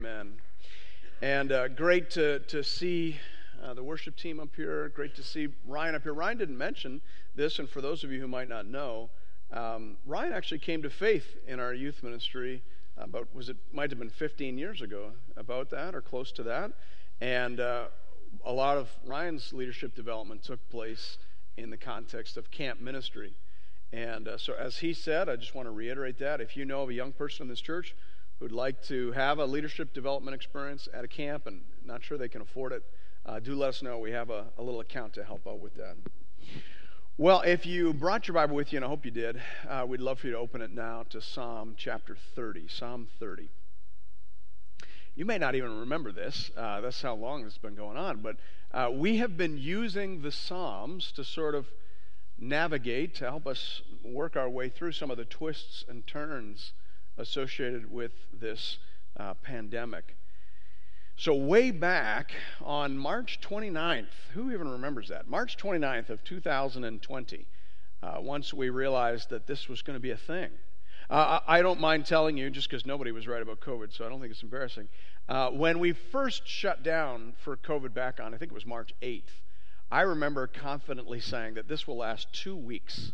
Amen. And great to see the worship team up here. Great to see Ryan up here. Ryan didn't mention this, and for those of you who might not know, Ryan actually came to faith in our youth ministry might have been 15 years ago, about that or close to that. And a lot of Ryan's leadership development took place in the context of camp ministry. And so as he said, I just want to reiterate that. If you know of a young person in this church who'd like to have a leadership development experience at a camp and not sure they can afford it, do let us know. We have a little account to help out with that. Well, if you brought your Bible with you, and I hope you did, we'd love for you to open it now to Psalm chapter 30, Psalm 30. You may not even remember this. That's how long this has been going on. But we have been using the Psalms to sort of navigate, to help us work our way through some of the twists and turns associated with this pandemic. So way back on March 29th, who even remembers that? March 29th of 2020, once we realized that this was going to be a thing. I don't mind telling you, just because nobody was right about COVID, so I don't think it's embarrassing. When we first shut down for COVID back on, I think it was March 8th, I remember confidently saying that this will last 2 weeks.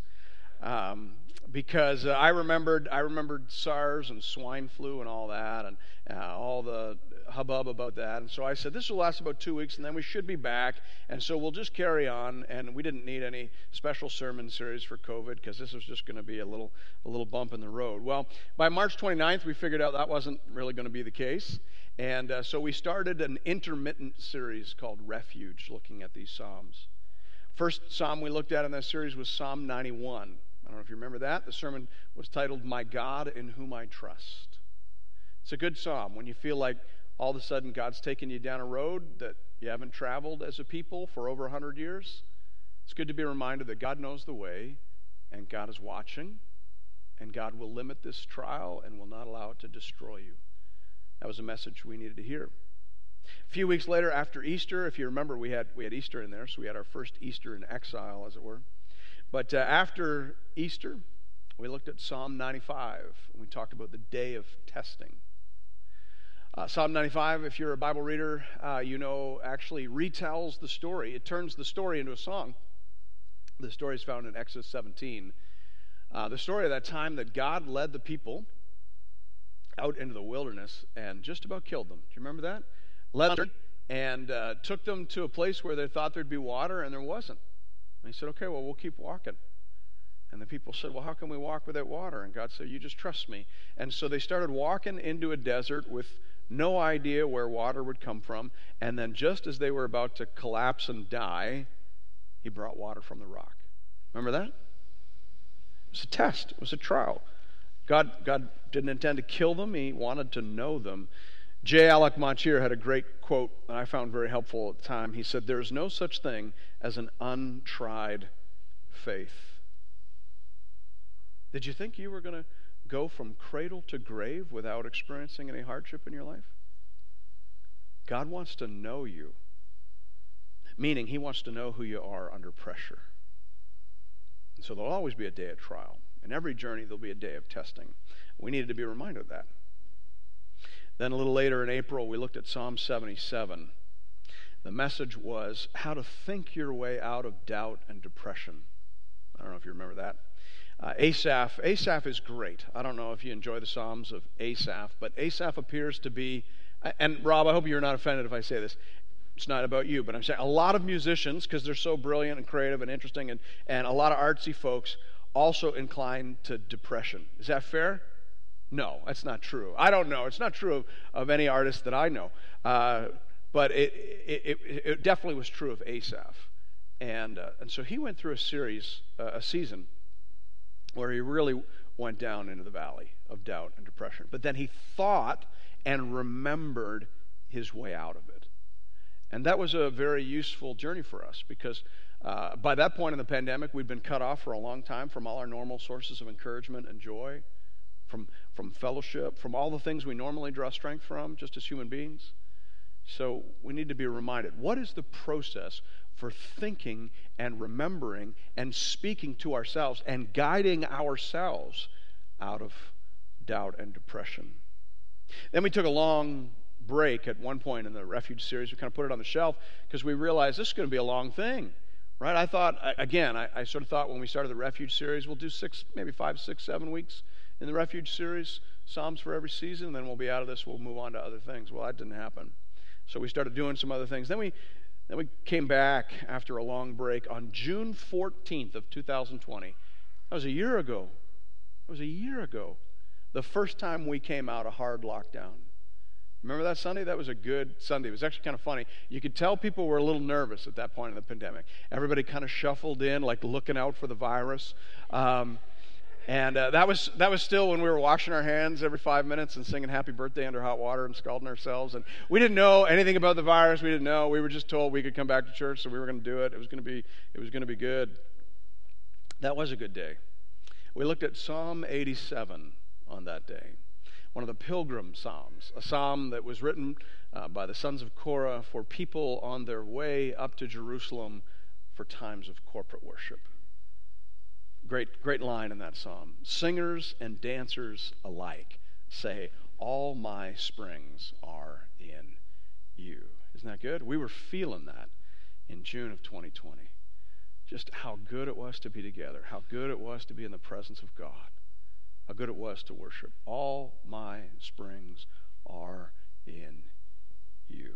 Because I remembered SARS and swine flu and all that, and all the hubbub about that. And so I said, this will last about 2 weeks, and then we should be back. And so we'll just carry on. And we didn't need any special sermon series for COVID, because this was just going to be a little bump in the road. Well, by March 29th, we figured out that wasn't really going to be the case. And so we started an intermittent series called Refuge, looking at these Psalms. First Psalm we looked at in that series was Psalm 91. I don't know if you remember that. The sermon was titled, My God in Whom I Trust. It's a good psalm when you feel like all of a sudden God's taken you down a road that you haven't traveled as a people for over 100 years. It's good to be reminded that God knows the way, and God is watching, and God will limit this trial and will not allow it to destroy you. That was a message we needed to hear. A few weeks later, after Easter, if you remember, we had Easter in there, so we had our first Easter in exile, as it were. But after Easter, we looked at Psalm 95, and we talked about the day of testing. Psalm 95, if you're a Bible reader, actually retells the story. It turns the story into a song. The story is found in Exodus 17. The story of that time that God led the people out into the wilderness and just about killed them. Do you remember that? Led them and took them to a place where they thought there'd be water, and there wasn't. And he said, okay, well, we'll keep walking. And the people said, well, how can we walk without water? And God said, you just trust me. And so they started walking into a desert with no idea where water would come from. And then just as they were about to collapse and die, he brought water from the rock. Remember that? It was a test. It was a trial. God didn't intend to kill them. He wanted to know them. J. Alec Motyer had a great quote that I found very helpful at the time. He said, there's no such thing as an untried faith. Did you think you were going to go from cradle to grave without experiencing any hardship in your life? God wants to know you, meaning he wants to know who you are under pressure. And so there'll always be a day of trial. In every journey, there'll be a day of testing. We needed to be reminded of that. Then a little later in April, we looked at Psalm 77. The message was how to think your way out of doubt and depression. I don't know if you remember that. Asaph is great. I don't know if you enjoy the Psalms of Asaph, but Asaph appears to be, and Rob, I hope you're not offended if I say this. It's not about you, but I'm saying a lot of musicians, because they're so brilliant and creative and interesting, and a lot of artsy folks also incline to depression. Is that fair? No, that's not true. I don't know. It's not true of any artist that I know. But it definitely was true of Asaph. And so he went through a season, where he really went down into the valley of doubt and depression. But then he thought and remembered his way out of it. And that was a very useful journey for us, because by that point in the pandemic, we'd been cut off for a long time from all our normal sources of encouragement and joy, from fellowship, from all the things we normally draw strength from, just as human beings. So we need to be reminded, what is the process for thinking and remembering and speaking to ourselves and guiding ourselves out of doubt and depression? Then we took a long break at one point in the Refuge series. We kind of put it on the shelf because we realized this is going to be a long thing, right? I thought, again, I sort of thought when we started the Refuge series, we'll do 5, 6, 7 weeks in the Refuge series, Psalms for every season, and then we'll be out of this, we'll move on to other things. Well, that didn't happen. So we started doing some other things. Then we came back after a long break on June 14th of 2020. That was a year ago. The first time we came out of hard lockdown. Remember that Sunday? That was a good Sunday. It was actually kind of funny. You could tell people were a little nervous at that point in the pandemic. Everybody kind of shuffled in, like looking out for the virus. And that was still when we were washing our hands every 5 minutes and singing Happy Birthday under hot water and scalding ourselves. And we didn't know anything about the virus. We didn't know. We were just told we could come back to church, so we were going to do it. It was going to be good. That was a good day. We looked at Psalm 87 on that day, one of the Pilgrim Psalms, a psalm that was written by the sons of Korah for people on their way up to Jerusalem for times of corporate worship. Great line in that psalm. Singers and dancers alike say, all my springs are in you. Isn't that good? We were feeling that in June of 2020. Just how good it was to be together, how good it was to be in the presence of God, how good it was to worship. All my springs are in you.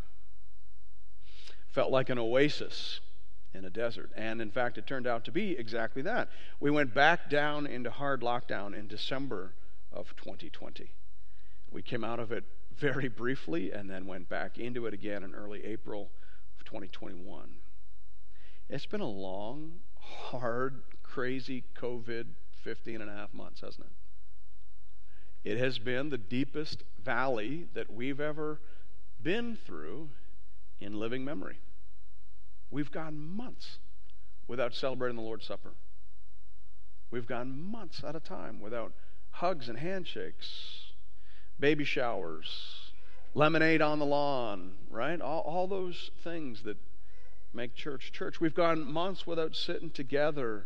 Felt like an oasis in a desert. And in fact, it turned out to be exactly that. We went back down into hard lockdown in December of 2020. We came out of it very briefly and then went back into it again in early April of 2021. It's been a long, hard, crazy COVID 15 and a half months, hasn't it? It has been the deepest valley that we've ever been through in living memory. We've gone months without celebrating the Lord's Supper. We've gone months at a time without hugs and handshakes, baby showers, lemonade on the lawn, right? All those things that make church church. We've gone months without sitting together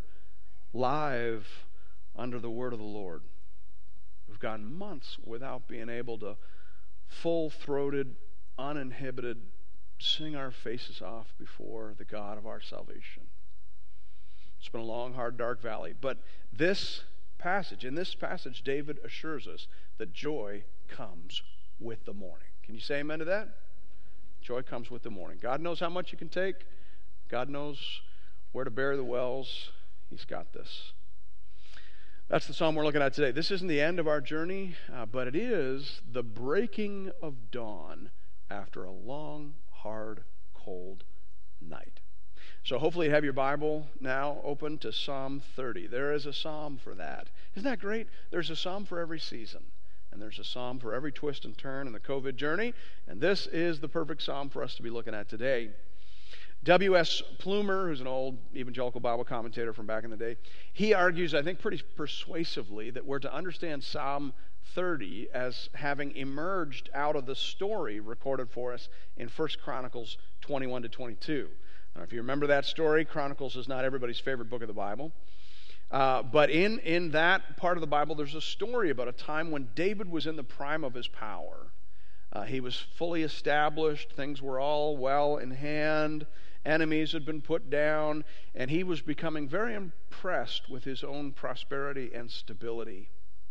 live under the word of the Lord. We've gone months without being able to full-throated, uninhibited, sing our faces off before the God of our salvation. It's been a long, hard, dark valley. But in this passage, David assures us that joy comes with the morning. Can you say amen to that? Joy comes with the morning. God knows how much you can take. God knows where to bury the wells. He's got this. That's the psalm we're looking at today. This isn't the end of our journey, but it is the breaking of dawn after a long, hard, cold night. So hopefully you have your Bible now open to Psalm 30. There is a psalm for that. Isn't that great? There's a psalm for every season. And there's a psalm for every twist and turn in the COVID journey. And this is the perfect psalm for us to be looking at today. W.S. Plumer, who's an old evangelical Bible commentator from back in the day, he argues, I think pretty persuasively, that we're to understand Psalm 30 as having emerged out of the story recorded for us in 1 Chronicles 21 to 22. Now, if you remember that story, Chronicles is not everybody's favorite book of the Bible. But in that part of the Bible, there's a story about a time when David was in the prime of his power. He was fully established. Things were all well in hand. Enemies had been put down. And he was becoming very impressed with his own prosperity and stability.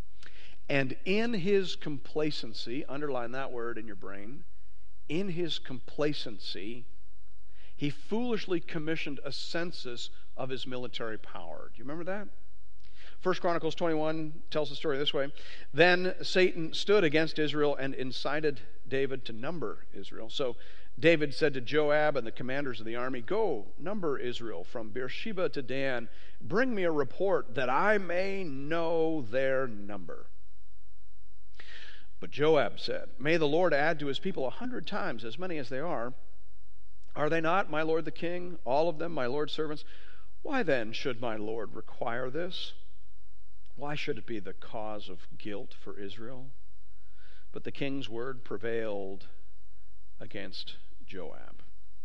And in his complacency, underline that word in your brain, in his complacency, he foolishly commissioned a census of his military power. Do you remember that? 1 Chronicles 21 tells the story this way. Then Satan stood against Israel and incited David to number Israel. So David said to Joab and the commanders of the army, "Go, number Israel from Beersheba to Dan. Bring me a report that I may know their number." But Joab said, "May the Lord add to his people 100 times as many as they are. Are they not, my lord the king, all of them my lord's servants? Why then should my lord require this? Why should it be the cause of guilt for Israel?" But the king's word prevailed against Joab.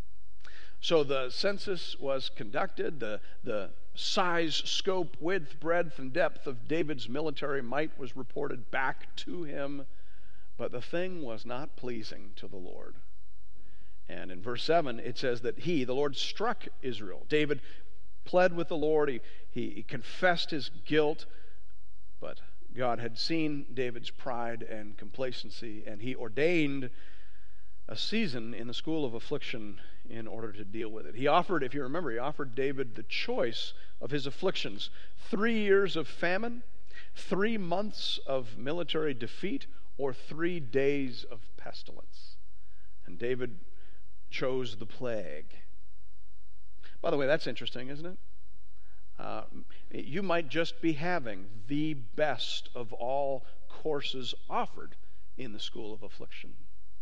So the census was conducted. The size, scope, width, breadth, and depth of David's military might was reported back to him. But the thing was not pleasing to the Lord. And in verse 7, it says that the Lord, struck Israel. David pled with the Lord. He confessed his guilt. But God had seen David's pride and complacency, and he ordained a season in the school of affliction in order to deal with it. He offered, if you remember, he offered David the choice of his afflictions: 3 years of famine, 3 months of military defeat, or 3 days of pestilence. And David chose the plague. By the way, that's interesting, isn't it? You might just be having the best of all courses offered in the school of affliction.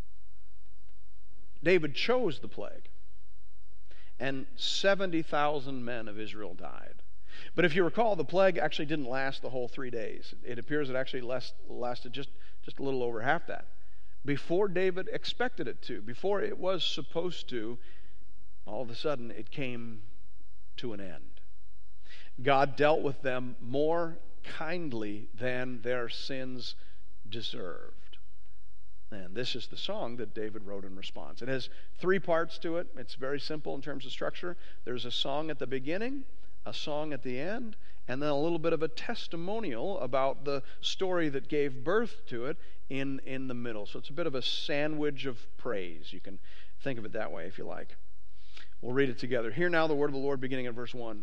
David chose the plague, and 70,000 men of Israel died. But if you recall, the plague actually didn't last the whole 3 days. It appears it actually lasted just a little over half that. Before David expected it to, before it was supposed to, all of a sudden it came to an end. God dealt with them more kindly than their sins deserved. And this is the song that David wrote in response. It has 3 parts to it. It's very simple in terms of structure. There's a song at the beginning, a song at the end, and then a little bit of a testimonial about the story that gave birth to it in the middle. So it's a bit of a sandwich of praise. You can think of it that way if you like. We'll read it together. Hear now the word of the Lord, beginning at verse 1.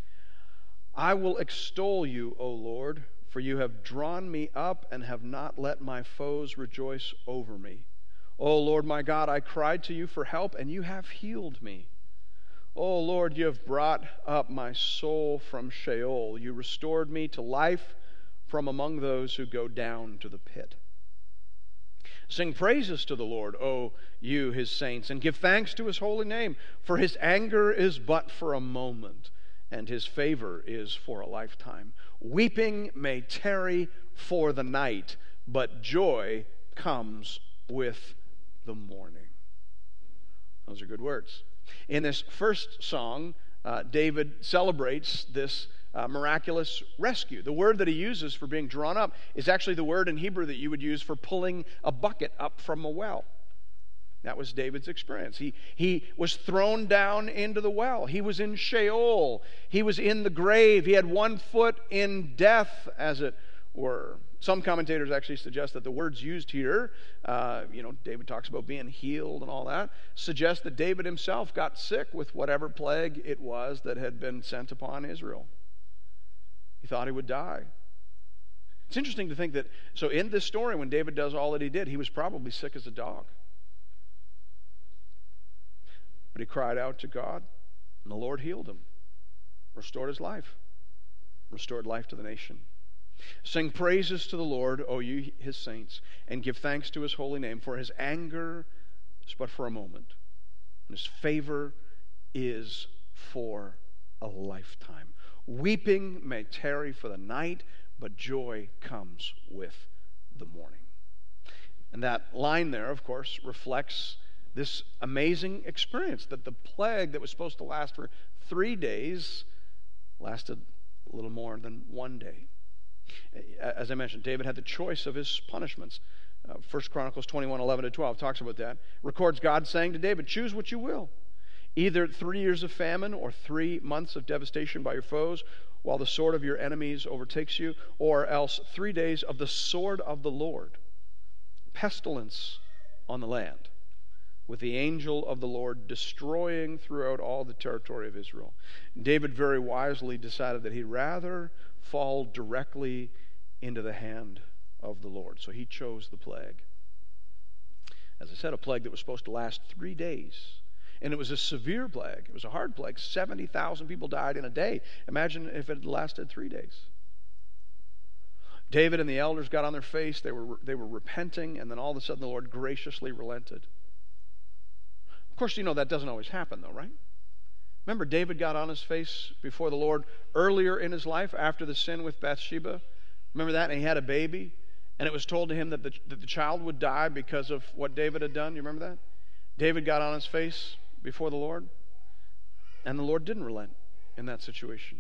I will extol you, O Lord, for you have drawn me up and have not let my foes rejoice over me. O Lord my God, I cried to you for help, and you have healed me. O Lord, you have brought up my soul from Sheol. You restored me to life from among those who go down to the pit. Sing praises to the Lord, O you, his saints, and give thanks to his holy name, for his anger is but for a moment, and his favor is for a lifetime. Weeping may tarry for the night, but joy comes with the morning. Those are good words. In this first song, David celebrates this miraculous rescue. The word that he uses for being drawn up is actually the word in Hebrew that you would use for pulling a bucket up from a well. That was David's experience. He was thrown down into the well. He was in Sheol. He was in the grave. He had 1 foot in death, as it were. Some commentators actually suggest that the words used here, David talks about being healed and all that, suggest that David himself got sick with whatever plague it was that had been sent upon Israel. He thought he would die. It's interesting to think that, so in this story, when David does all that he did, he was probably sick as a dog. But he cried out to God, and the Lord healed him, restored his life, restored life to the nation. Sing praises to the Lord, O you his saints, and give thanks to his holy name, for his anger is but for a moment, and his favor is for a lifetime. Weeping may tarry for the night, but joy comes with the morning. And that line there, of course, reflects this amazing experience that the plague that was supposed to last for 3 days lasted a little more than 1 day. As I mentioned, David had the choice of his punishments. 1 Chronicles 21:11-12 talks about that. Records God saying to David, choose what you will. Either 3 years of famine or 3 months of devastation by your foes while the sword of your enemies overtakes you, or else 3 days of the sword of the Lord, pestilence on the land, with the angel of the Lord destroying throughout all the territory of Israel. David very wisely decided that he'd rather fall directly into the hand of the Lord. So he chose the plague. As I said, a plague that was supposed to last 3 days. And it was a severe plague. It was a hard plague. 70,000 people died in a day. Imagine if it had lasted 3 days. David and the elders got on their face. They were repenting, and then all of a sudden the Lord graciously relented. Of course, that doesn't always happen, though, right? Remember, David got on his face before the Lord earlier in his life after the sin with Bathsheba. Remember that? And he had a baby, and it was told to him that the child would die because of what David had done. You remember that? David got on his face before the Lord, and the Lord didn't relent in that situation.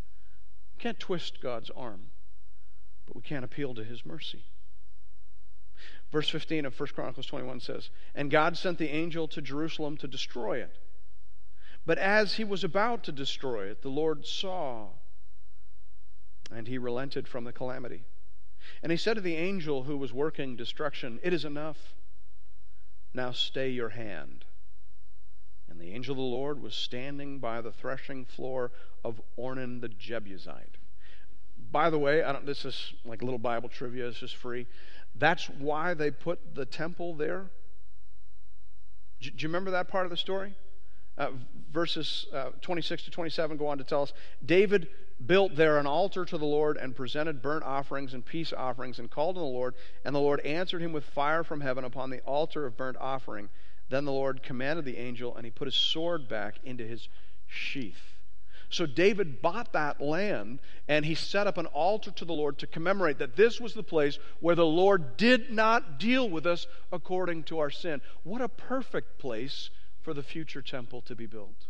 We can't twist God's arm, but we can't appeal to his mercy. Verse 15 of 1 Chronicles 21 says, "And God sent the angel to Jerusalem to destroy it. But as he was about to destroy it, the Lord saw, and he relented from the calamity. And he said to the angel who was working destruction, 'It is enough. Now stay your hand.' And the angel of the Lord was standing by the threshing floor of Ornan the Jebusite." By the way, this is like a little Bible trivia. It's just free. That's why they put the temple there. Do you remember that part of the story? Verses 26 to 27 go on to tell us, "David built there an altar to the Lord and presented burnt offerings and peace offerings and called on the Lord, and the Lord answered him with fire from heaven upon the altar of burnt offering. Then the Lord commanded the angel, and he put his sword back into his sheath." So David bought that land, and he set up an altar to the Lord to commemorate that this was the place where the Lord did not deal with us according to our sin. What a perfect place for the future temple to be built.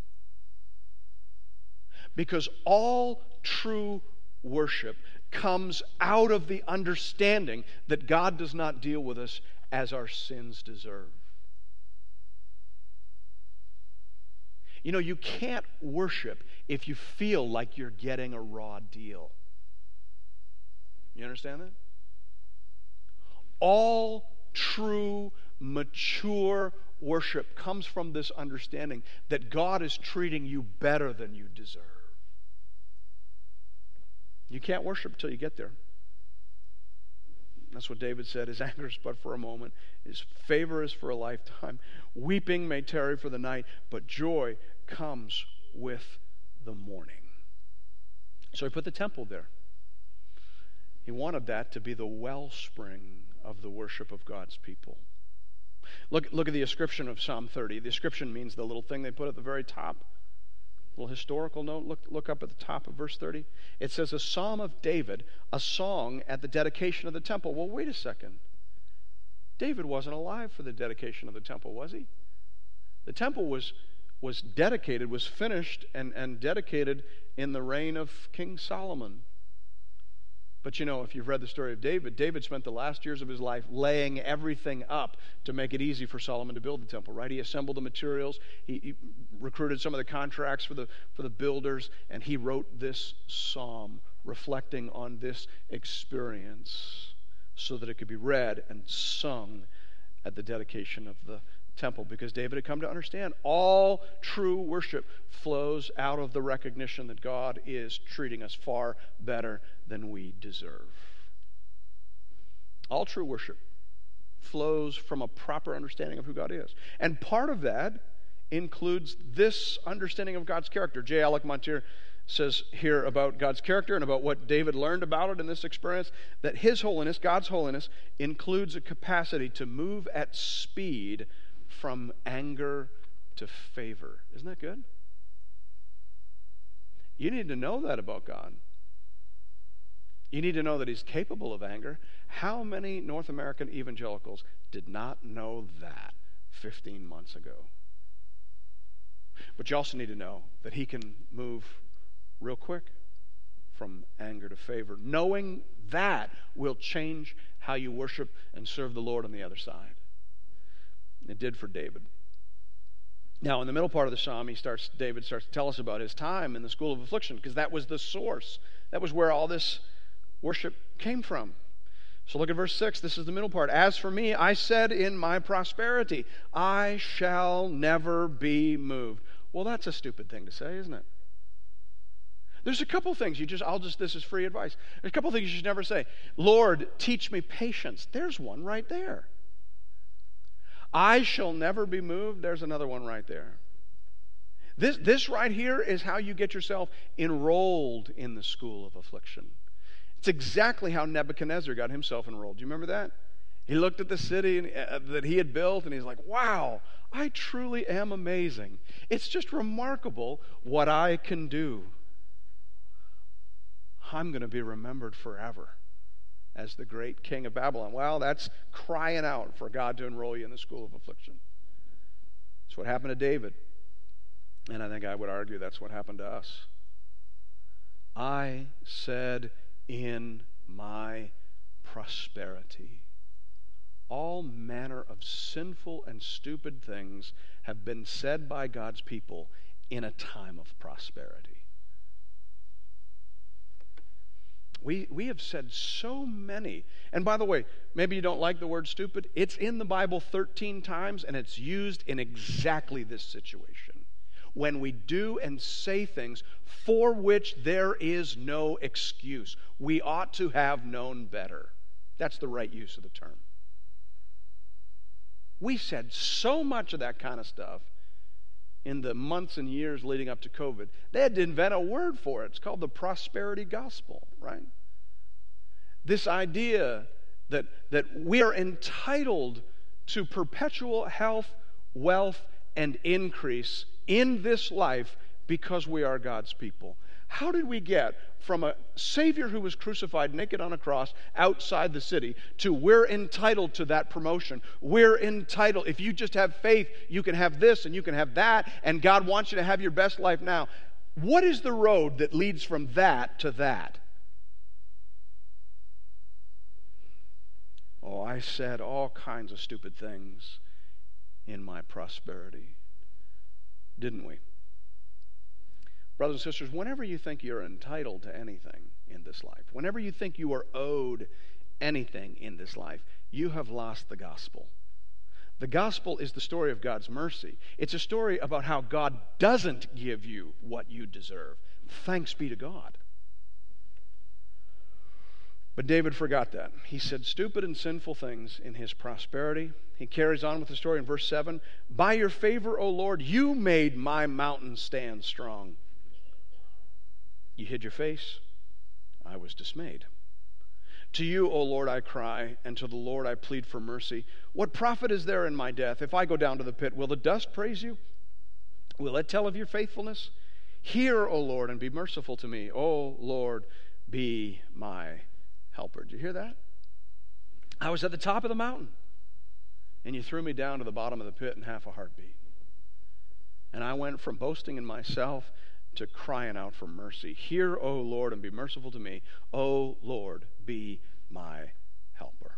Because all true worship comes out of the understanding that God does not deal with us as our sins deserve. You know, you can't worship if you feel like you're getting a raw deal. You understand that? All true, mature worship comes from this understanding that God is treating you better than you deserve. You can't worship until you get there. That's what David said. His anger is but for a moment. His favor is for a lifetime. Weeping may tarry for the night, but joy comes with the morning. So he put the temple there. He wanted that to be the wellspring of the worship of God's people. Look at the inscription of Psalm 30. The inscription means the little thing they put at the very top. A little historical note. Look up at the top of verse 30. It says, "A psalm of David, a song at the dedication of the temple." Well, wait a second. David wasn't alive for the dedication of the temple, was he? The temple was dedicated, was finished and dedicated in the reign of King Solomon. But you know, if you've read the story of David, David spent the last years of his life laying everything up to make it easy for Solomon to build the temple, right? He assembled the materials, he recruited some of the contracts for the builders, and he wrote this psalm reflecting on this experience so that it could be read and sung at the dedication of the temple, because David had come to understand all true worship flows out of the recognition that God is treating us far better than we deserve. All true worship flows from a proper understanding of who God is. And part of that includes this understanding of God's character. J. Alec Montier says here about God's character and about what David learned about it in this experience, that his holiness, God's holiness, includes a capacity to move at speed from anger to favor. Isn't that good? You need to know that about God. You need to know that He's capable of anger. How many North American evangelicals did not know that 15 months ago? But you also need to know that He can move real quick from anger to favor. Knowing that will change how you worship and serve the Lord on the other side. It did for David. Now, in the middle part of the psalm, David starts to tell us about his time in the school of affliction, because that was the source. That was where all this worship came from. So look at verse 6. This is the middle part. "As for me, I said in my prosperity, I shall never be moved." Well, that's a stupid thing to say, isn't it? There's a couple things this is free advice. There's a couple things you should never say. "Lord, teach me patience." There's one right there. "I shall never be moved." There's another one right there. This right here is how you get yourself enrolled in the school of affliction. It's exactly how Nebuchadnezzar got himself enrolled. Do you remember that? He looked at the city that he had built, and he's like, "Wow, I truly am amazing. It's just remarkable what I can do. I'm going to be remembered forever as the great king of Babylon." Well, that's crying out for God to enroll you in the school of affliction. That's what happened to David. And I think I would argue that's what happened to us. "I said in my prosperity." all manner of sinful and stupid things have been said by God's people in a time of prosperity. We have said so many. And by the way, maybe you don't like the word stupid. It's in the Bible 13 times, and it's used in exactly this situation. When we do and say things for which there is no excuse. We ought to have known better. That's the right use of the term. We said so much of that kind of stuff in the months and years leading up to COVID. They had to invent a word for it. It's called the prosperity gospel, right? This idea that we are entitled to perpetual health, wealth, and increase in this life because we are God's people. How did we get from a Savior who was crucified naked on a cross outside the city to we're entitled to that promotion? We're entitled. If you just have faith, you can have this and you can have that, and God wants you to have your best life now. What is the road that leads from that to that? Oh, I said all kinds of stupid things in my prosperity, didn't we? Brothers and sisters, whenever you think you're entitled to anything in this life, whenever you think you are owed anything in this life, you have lost the gospel. The gospel is the story of God's mercy. It's a story about how God doesn't give you what you deserve. Thanks be to God. But David forgot that. He said stupid and sinful things in his prosperity. He carries on with the story in verse 7. By your favor, O Lord, you made my mountain stand strong. You hid your face. I was dismayed. To you, O Lord, I cry, and to the Lord I plead for mercy. What profit is there in my death? If I go down to the pit, will the dust praise you? Will it tell of your faithfulness? Hear, O Lord, and be merciful to me. O Lord, be my helper. Did you hear that? I was at the top of the mountain, and you threw me down to the bottom of the pit in half a heartbeat. And I went from boasting in myself to crying out for mercy. Hear, O Lord, and be merciful to me. O Lord, be my helper.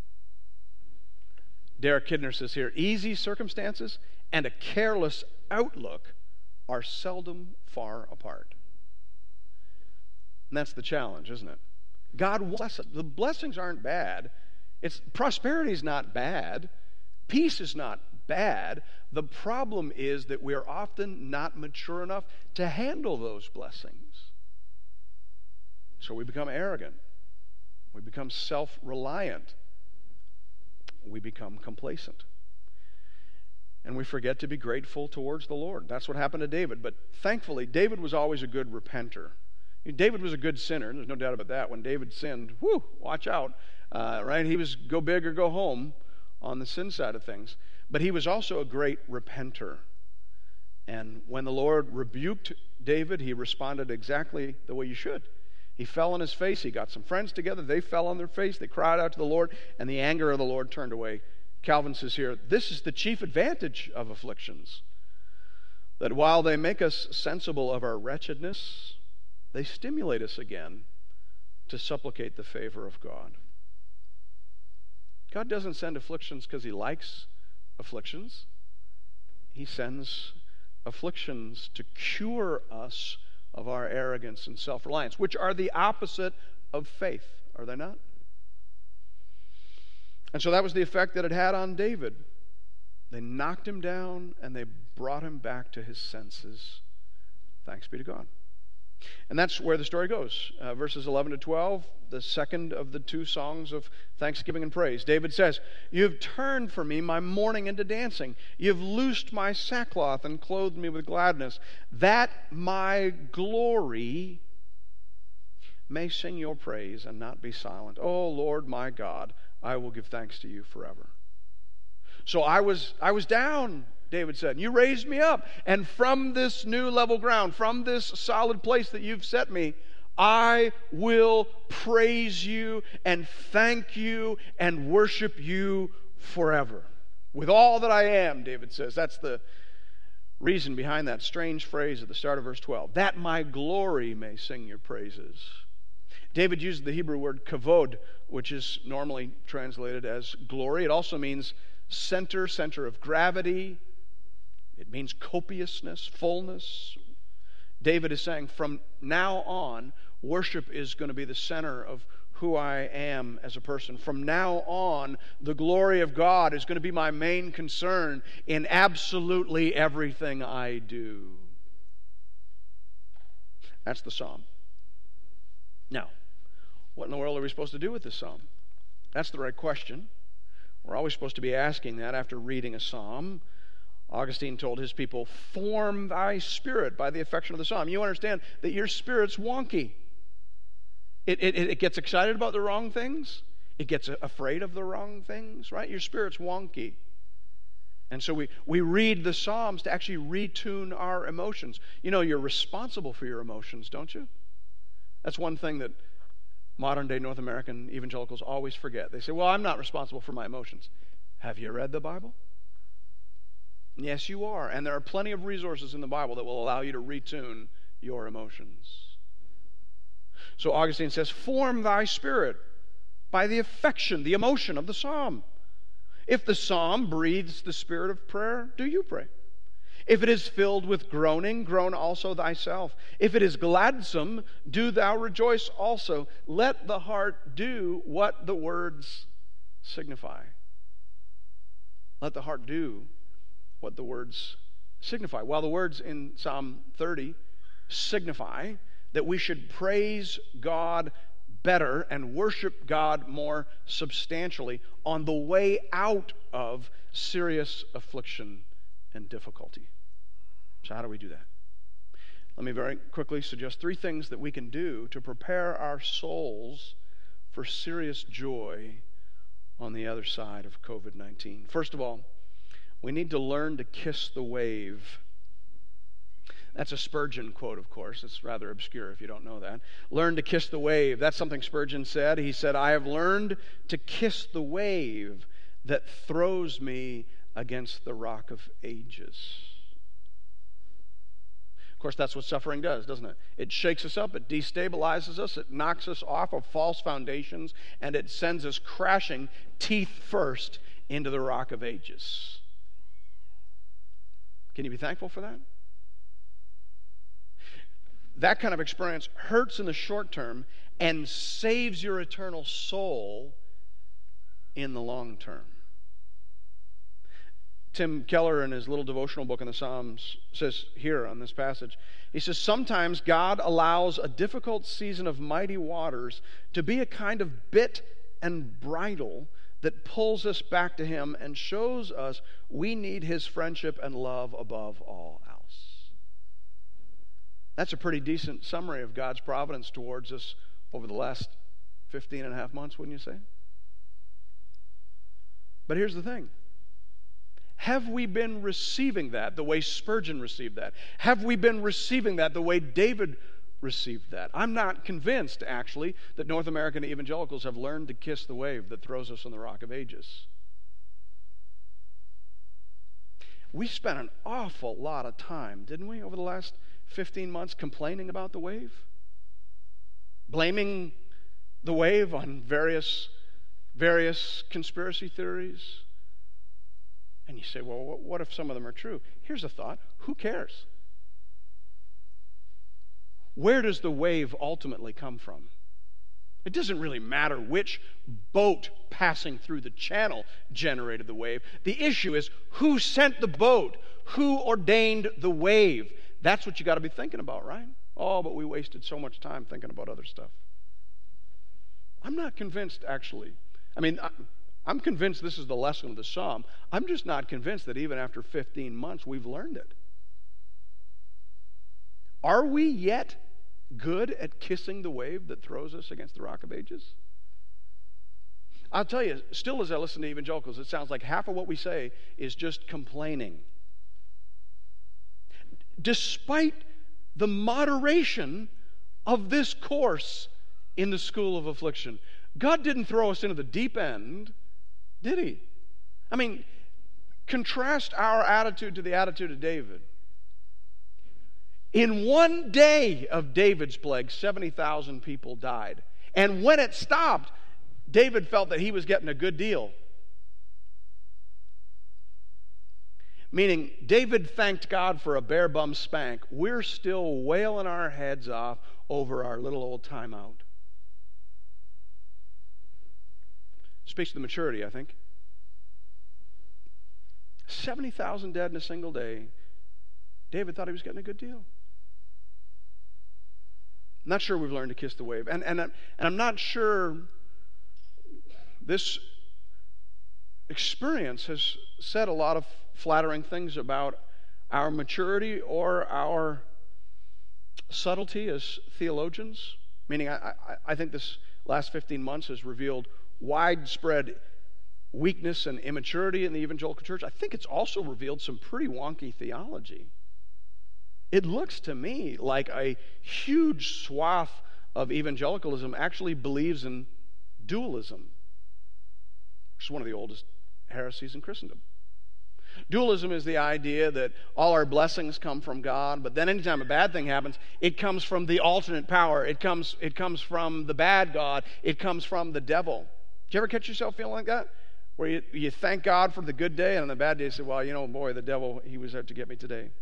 Derek Kidner says here, easy circumstances and a careless outlook are seldom far apart. And that's the challenge, isn't it? God will bless it. The blessings aren't bad. Prosperity is not bad. Peace is not bad. The problem is that we're often not mature enough to handle those blessings. So we become arrogant. We become self-reliant. We become complacent. And we forget to be grateful towards the Lord. That's what happened to David. But thankfully, David was always a good repenter. David was a good sinner. There's no doubt about that. When David sinned, watch out. Right? He was go big or go home on the sin side of things. But he was also a great repenter. And when the Lord rebuked David, he responded exactly the way you should. He fell on his face. He got some friends together. They fell on their face. They cried out to the Lord, and the anger of the Lord turned away. Calvin says here, this is the chief advantage of afflictions, that while they make us sensible of our wretchedness, they stimulate us again to supplicate the favor of God. God doesn't send afflictions because he likes afflictions. He sends afflictions to cure us of our arrogance and self-reliance, which are the opposite of faith, are they not? And so that was the effect that it had on David. They knocked him down and they brought him back to his senses. Thanks be to God. And that's where the story goes. Verses 11 to 12, the second of the two songs of thanksgiving and praise. David says, you have turned for me my mourning into dancing. You have loosed my sackcloth and clothed me with gladness, that my glory may sing your praise and not be silent. O Lord my God, I will give thanks to you forever. So I was down, David said. You raised me up. And from this new level ground, from this solid place that you've set me, I will praise you and thank you and worship you forever. With all that I am, David says. That's the reason behind that strange phrase at the start of verse 12. That my glory may sing your praises. David used the Hebrew word kavod, which is normally translated as glory. It also means center of gravity. It means copiousness, fullness. David is saying, from now on, worship is going to be the center of who I am as a person. From now on, the glory of God is going to be my main concern in absolutely everything I do. That's the psalm. Now, what in the world are we supposed to do with this psalm? That's the right question. We're always supposed to be asking that after reading a psalm. Augustine told his people, form thy spirit by the affection of the psalm. You understand that your spirit's wonky. It gets excited about the wrong things. It gets afraid of the wrong things, right? Your spirit's wonky. And so we read the Psalms to actually retune our emotions. You know, you're responsible for your emotions, don't you? That's one thing that modern-day North American evangelicals always forget. They say, well, I'm not responsible for my emotions. Have you read the Bible? Yes, you are. And there are plenty of resources in the Bible that will allow you to retune your emotions. So Augustine says, form thy spirit by the affection, the emotion of the psalm. If the psalm breathes the spirit of prayer, do you pray? If it is filled with groaning, groan also thyself. If it is gladsome, do thou rejoice also. Let the heart do what the words signify. Let the heart do what the words signify. While the words in Psalm 30 signify that we should praise God better and worship God more substantially on the way out of serious affliction and difficulty. So how do we do that? Let me very quickly suggest 3 things that we can do to prepare our souls for serious joy on the other side of COVID-19. First of all, we need to learn to kiss the wave. That's a Spurgeon quote, of course. It's rather obscure if you don't know that. Learn to kiss the wave. That's something Spurgeon said. He said, I have learned to kiss the wave that throws me against the rock of ages. Of course, that's what suffering does, doesn't it? It shakes us up, it destabilizes us, it knocks us off of false foundations, and it sends us crashing teeth first into the rock of ages. Can you be thankful for that? That kind of experience hurts in the short term and saves your eternal soul in the long term. Tim Keller, in his little devotional book in the Psalms, says here on this passage, he says, sometimes God allows a difficult season of mighty waters to be a kind of bit and bridle that pulls us back to Him and shows us we need His friendship and love above all else. That's a pretty decent summary of God's providence towards us over the last 15 and a half months, wouldn't you say? But here's the thing. Have we been receiving that the way Spurgeon received that? Have we been receiving that the way David received that? I'm not convinced, actually, that North American evangelicals have learned to kiss the wave that throws us on the rock of ages. We spent an awful lot of time, didn't we, over the last 15 months complaining about the wave? Blaming the wave on various conspiracy theories? And you say, well, what if some of them are true? Here's a thought. Who cares? Where does the wave ultimately come from? It doesn't really matter which boat passing through the channel generated the wave. The issue is who sent the boat? Who ordained the wave? That's what you got to be thinking about, right? Oh, but we wasted so much time thinking about other stuff. I'm not convinced, actually. I'm convinced this is the lesson of the psalm. I'm just not convinced that even after 15 months we've learned it. Are we yet good at kissing the wave that throws us against the rock of ages? I'll tell you, still as I listen to evangelicals, it sounds like half of what we say is just complaining. Despite the moderation of this course in the school of affliction, God didn't throw us into the deep end, did He? Contrast our attitude to the attitude of David. In one day of David's plague, 70,000 people died. And when it stopped, David felt that he was getting a good deal. Meaning, David thanked God for a bare bum spank. We're still wailing our heads off over our little old timeout. Speaks to the maturity, I think. 70,000 dead in a single day. David thought he was getting a good deal. I'm not sure we've learned to kiss the wave. And I'm not sure this experience has said a lot of flattering things about our maturity or our subtlety as theologians. Meaning, I think this last 15 months has revealed widespread weakness and immaturity in the evangelical church. I think it's also revealed some pretty wonky theology. It looks to me like a huge swath of evangelicalism actually believes in dualism, which is one of the oldest heresies in Christendom. Dualism is the idea that all our blessings come from God, but then anytime a bad thing happens, it comes from the alternate power. It comes from the bad God. It comes from the devil. Do you ever catch yourself feeling like that? Where you thank God for the good day, and on the bad day you say, well, boy, the devil, he was out to get me today.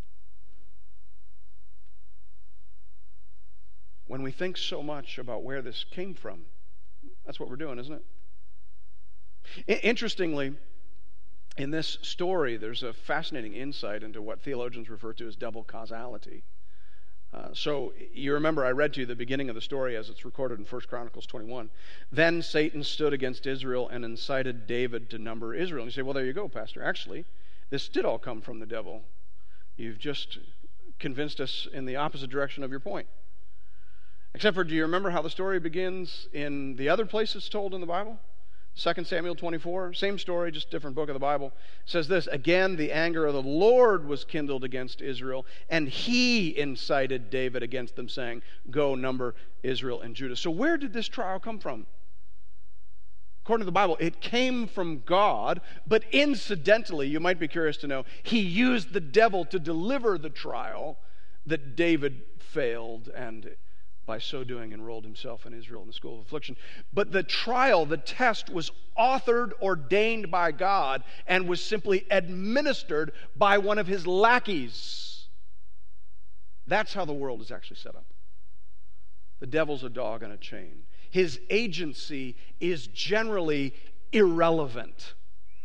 When we think so much about where this came from, that's what we're doing, isn't it? Interestingly, in this story, there's a fascinating insight into what theologians refer to as double causality. So you remember I read to you the beginning of the story as it's recorded in 1 Chronicles 21. Then Satan stood against Israel and incited David to number Israel. And you say, well, there you go, Pastor. Actually, this did all come from the devil. You've just convinced us in the opposite direction of your point. Except for, do you remember how the story begins in the other place it's told in the Bible? 2 Samuel 24, same story, just different book of the Bible. It says this, again, the anger of the Lord was kindled against Israel, and he incited David against them, saying, go number Israel and Judah. So where did this trial come from? According to the Bible, it came from God, but incidentally, you might be curious to know, he used the devil to deliver the trial that David failed and by so doing enrolled himself in Israel in the school of affliction. But the trial, the test, was authored, ordained by God, and was simply administered by one of his lackeys. That's how the world is actually set up. The devil's a dog on a chain. His agency is generally irrelevant.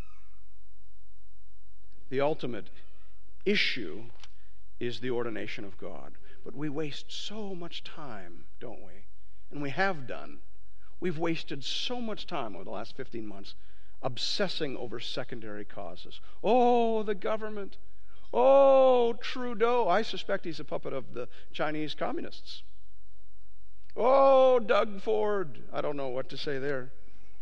The ultimate issue is the ordination of God. But we waste so much time, don't we? And we have done. We've wasted so much time over the last 15 months obsessing over secondary causes. Oh, the government. Oh, Trudeau. I suspect he's a puppet of the Chinese communists. Oh, Doug Ford. I don't know what to say there.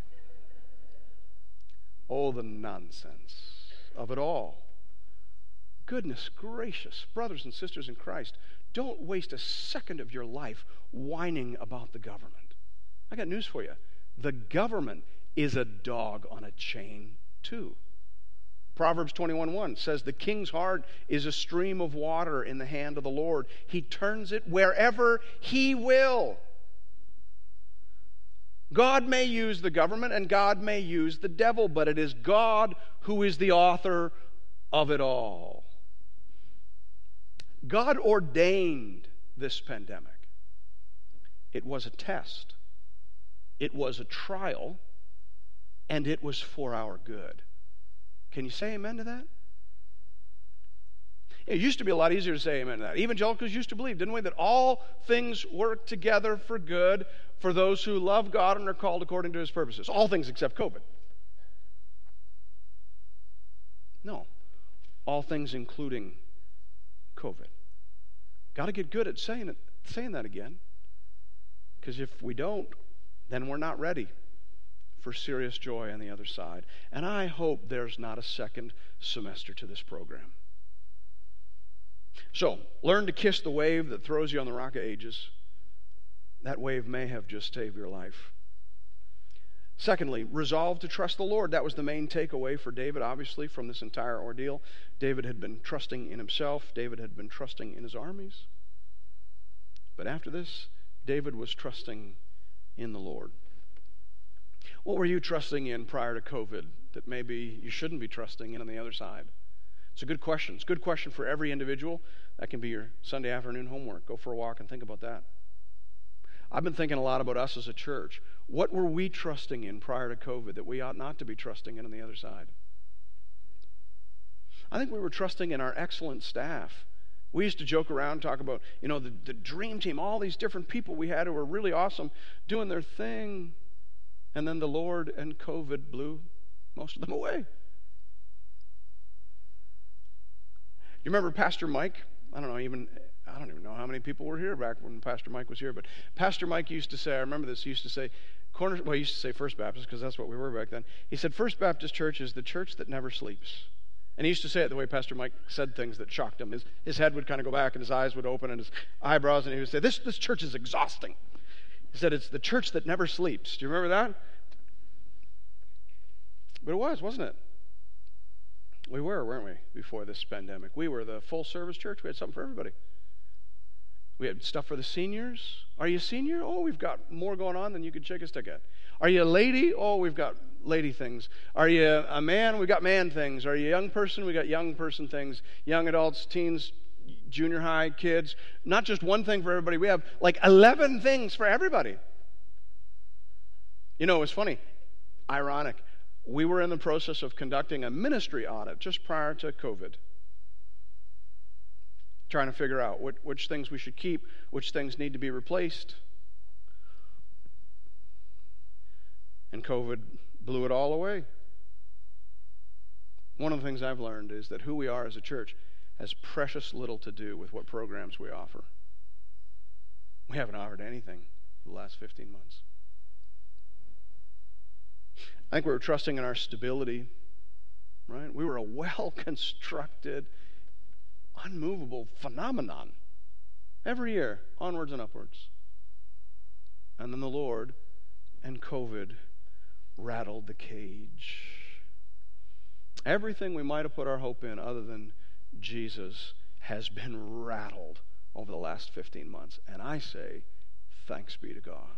Oh, the nonsense of it all. Goodness gracious, brothers and sisters in Christ, don't waste a second of your life whining about the government. I got news for you. The government is a dog on a chain too. Proverbs 21:1 says, the king's heart is a stream of water in the hand of the Lord. He turns it wherever he will. God may use the government and God may use the devil, but it is God who is the author of it all. God ordained this pandemic. It was a test. It was a trial. And it was for our good. Can you say amen to that? It used to be a lot easier to say amen to that. Evangelicals used to believe, didn't we, that all things work together for good for those who love God and are called according to his purposes. All things except COVID. No. All things including COVID. Got to get good at saying that again. Because if we don't, then we're not ready for serious joy on the other side. And I hope there's not a second semester to this program. So, learn to kiss the wave that throws you on the rock of ages. That wave may have just saved your life. Secondly, resolve to trust the Lord. That was the main takeaway for David, obviously, from this entire ordeal. David had been trusting in himself. David had been trusting in his armies. But after this, David was trusting in the Lord. What were you trusting in prior to COVID that maybe you shouldn't be trusting in on the other side? It's a good question. It's a good question for every individual. That can be your Sunday afternoon homework. Go for a walk and think about that. I've been thinking a lot about us as a church. What were we trusting in prior to COVID that we ought not to be trusting in on the other side? I think we were trusting in our excellent staff. We used to joke around, talk about, the dream team, all these different people we had who were really awesome, doing their thing. And then the Lord and COVID blew most of them away. You remember Pastor Mike? I don't even know how many people were here back when Pastor Mike was here, but Pastor Mike used to say, I remember this, he used to say, he used to say First Baptist because that's what we were back then. He said, First Baptist Church is the church that never sleeps. And he used to say it the way Pastor Mike said things that shocked him. His head would kind of go back and his eyes would open and his eyebrows, and he would say, this church is exhausting. He said, it's the church that never sleeps. Do you remember that? But it was, wasn't it? We were, weren't we, before this pandemic? We were the full-service church. We had something for everybody. We had stuff for the seniors. Are you a senior? Oh, we've got more going on than you could shake a stick at. Are you a lady? Oh, we've got lady things. Are you a man? We've got man things. Are you a young person? We got young person things. Young adults, teens, junior high, kids. Not just one thing for everybody. We have like 11 things for everybody. It was funny. Ironic. We were in the process of conducting a ministry audit just prior to COVID. Trying to figure out which things we should keep, which things need to be replaced. And COVID blew it all away. One of the things I've learned is that who we are as a church has precious little to do with what programs we offer. We haven't offered anything for the last 15 months. I think we were trusting in our stability, right? We were a well-constructed, unmovable phenomenon. Every year, onwards and upwards. And then the Lord and COVID rattled the cage. Everything we might have put our hope in other than Jesus has been rattled over the last 15 months. And I say, thanks be to God.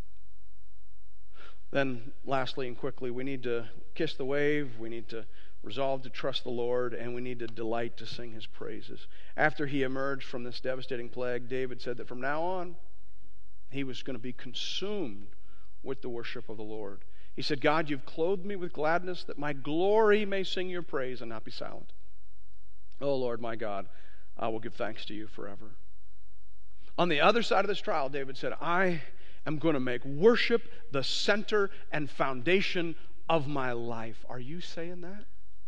Then, lastly and quickly, we need to kiss the wave, we need to resolve to trust the Lord, and we need to delight to sing His praises. After he emerged from this devastating plague, David said that from now on, he was going to be consumed with the worship of the Lord. He said, God, you've clothed me with gladness that my glory may sing your praise and not be silent. Oh, Lord, my God, I will give thanks to you forever. On the other side of this trial, David said, I am going to make worship the center and foundation of my life. Are you saying that?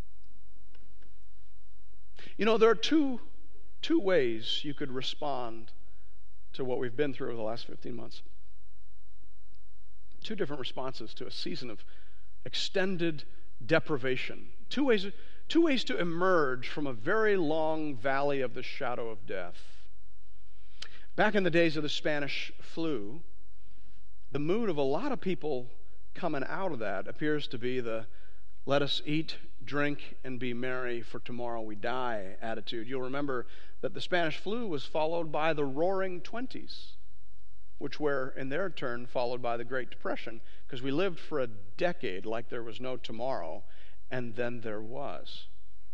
There are two ways you could respond to what we've been through over the last 15 months. Two different responses to a season of extended deprivation. Two ways to emerge from a very long valley of the shadow of death. Back in the days of the Spanish flu, the mood of a lot of people coming out of that appears to be the let us eat, drink, and be merry, for tomorrow we die attitude. You'll remember that the Spanish flu was followed by the Roaring Twenties, which were, in their turn, followed by the Great Depression, because we lived for a decade like there was no tomorrow, and then there was.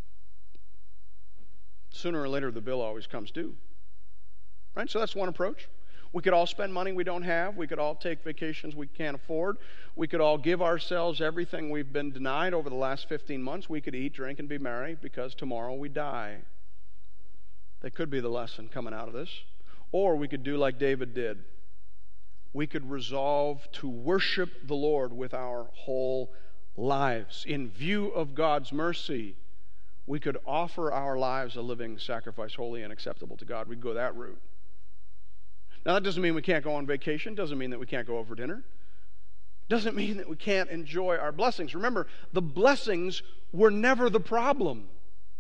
Sooner or later, the bill always comes due. Right? So that's one approach. We could all spend money we don't have. We could all take vacations we can't afford. We could all give ourselves everything we've been denied over the last 15 months. We could eat, drink, and be merry because tomorrow we die. That could be the lesson coming out of this. Or we could do like David did. We could resolve to worship the Lord with our whole lives. In view of God's mercy, we could offer our lives a living sacrifice, holy and acceptable to God. We'd go that route. Now, that doesn't mean we can't go on vacation. Doesn't mean that we can't go over dinner. Doesn't mean that we can't enjoy our blessings. Remember, the blessings were never the problem.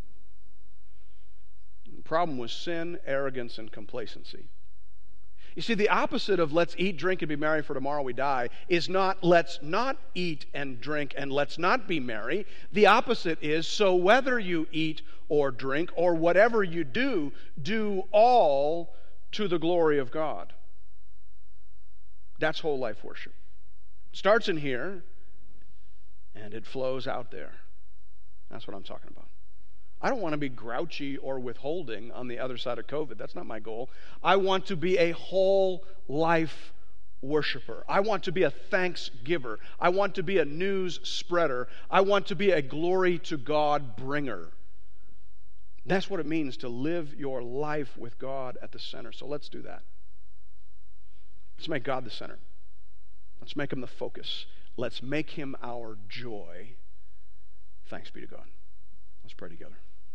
The problem was sin, arrogance, and complacency. You see, the opposite of let's eat, drink, and be merry for tomorrow we die is not let's not eat and drink and let's not be merry. The opposite is so whether you eat or drink or whatever you do, do all to the glory of God. That's whole life worship. Starts in here, and it flows out there. That's what I'm talking about. I don't want to be grouchy or withholding on the other side of COVID. That's not my goal. I want to be a whole life worshiper. I want to be a thanks giver. I want to be a news spreader. I want to be a glory to God bringer. That's what it means to live your life with God at the center. So let's do that. Let's make God the center. Let's make him the focus. Let's make him our joy. Thanks be to God. Let's pray together.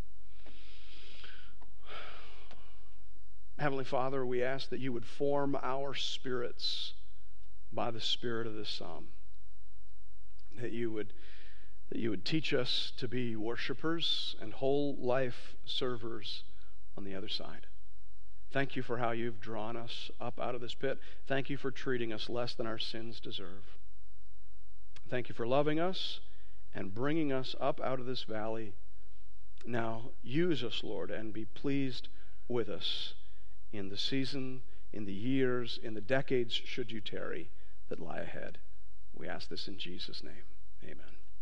Heavenly Father, we ask that you would form our spirits by the Spirit of this psalm. That you would teach us to be worshipers and whole life servers on the other side. Thank you for how you've drawn us up out of this pit. Thank you for treating us less than our sins deserve. Thank you for loving us and bringing us up out of this valley. Now use us, Lord, and be pleased with us in the season, in the years, in the decades, should you tarry, that lie ahead. We ask this in Jesus' name. Amen.